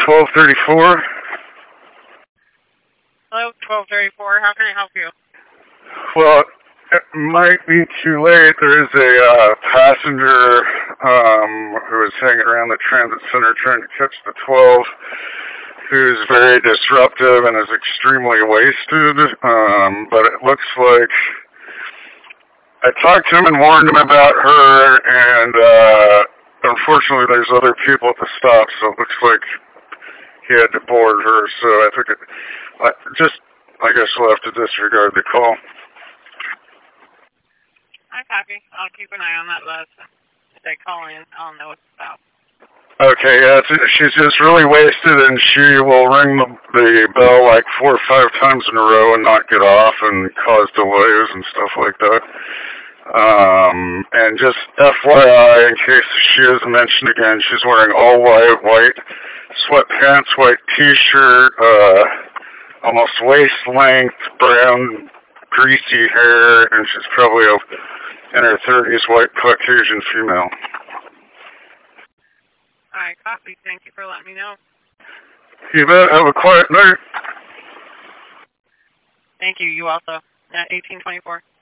1234. Hello, 1234. How can I help you? Well, it might be too late. There is a passenger who is hanging around the transit center trying to catch the 12, who's very disruptive and is extremely wasted. But it looks like I talked to him and warned him about her, and unfortunately there's other people at the stop, so it looks like he had to board her. So I think I guess we'll have to disregard the call. I copy. I'll keep an eye on that list. If they call in, I'll know what it's about. Okay, yeah, she's just really wasted, and she will ring the bell like 4 or 5 times in a row and not get off and cause delays and stuff like that. And just FYI, in case she is mentioned again, she's wearing all white sweatpants, white t-shirt, almost waist-length, brown, greasy hair, and she's probably in her 30s, white Caucasian female. Alright, copy. Thank you for letting me know. You bet. Have a quiet night. Thank you. You also. At 1824.